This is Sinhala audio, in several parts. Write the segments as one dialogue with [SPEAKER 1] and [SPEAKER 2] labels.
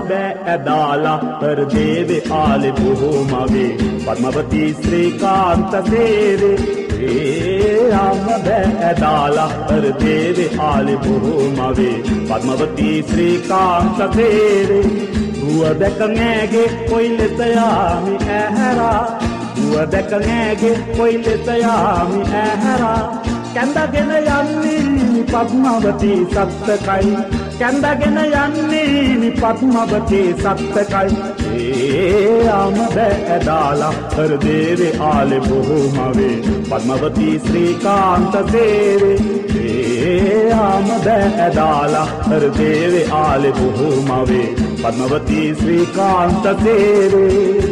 [SPEAKER 1] බෑ ඇදාලා පෙරදේවේ ආලේ බොහෝමවේ පద్මවතී ශ්‍රීකාන්ත සේවේ යාම බෑ ඇදාලා පෙරදේවේ ආලේ බොහෝමවේ පද්මවතී ශ්‍රීකාන්ත සේවේ රුව දැක නෑගේ කොයි ලෙස යාමි ඇහැරා රුව දැක නෑගේ කොයි ලෙස යාමි ඇහැරා කැඳගෙන යන්නේ පද්මවතී සත්තකයි කැඳගෙන යන්නේ පද්මවතී සත්තකයි යාම බෑ ඇදාලා පෙරදේවේ ආලේ බොහෝමවේ පද්මවතී ශ්‍රීකාන්ත සේවේ යාම බෑ ඇදාලා පෙරදේවේ ආලේ බොහෝමවේ පද්මවතී ශ්‍රීකාන්ත සේවේ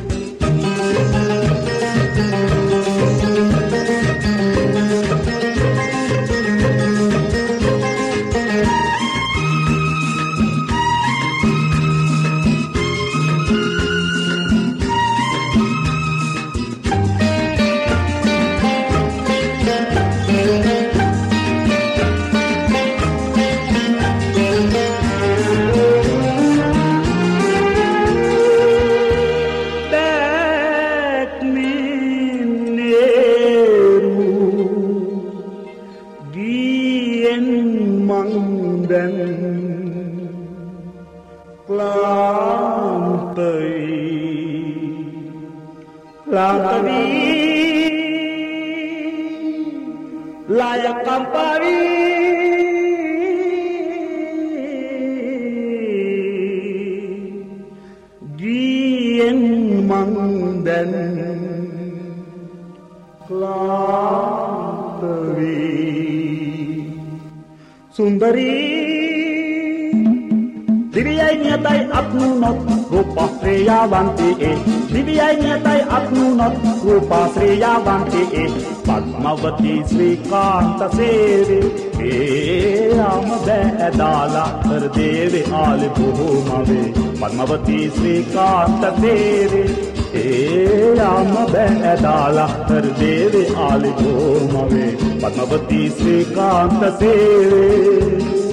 [SPEAKER 1] पद्मावती श्रीकांत सेवे යාම බෑ ඇදාලා පෙරදේවේ ආලේ බොහෝමවේ පద్මාවती श्रीकांत सेवे යාම බෑ ඇදාලා පෙරදේවේ ආලේ බොහෝමවේ पद्मावती श्रीकांत सेवे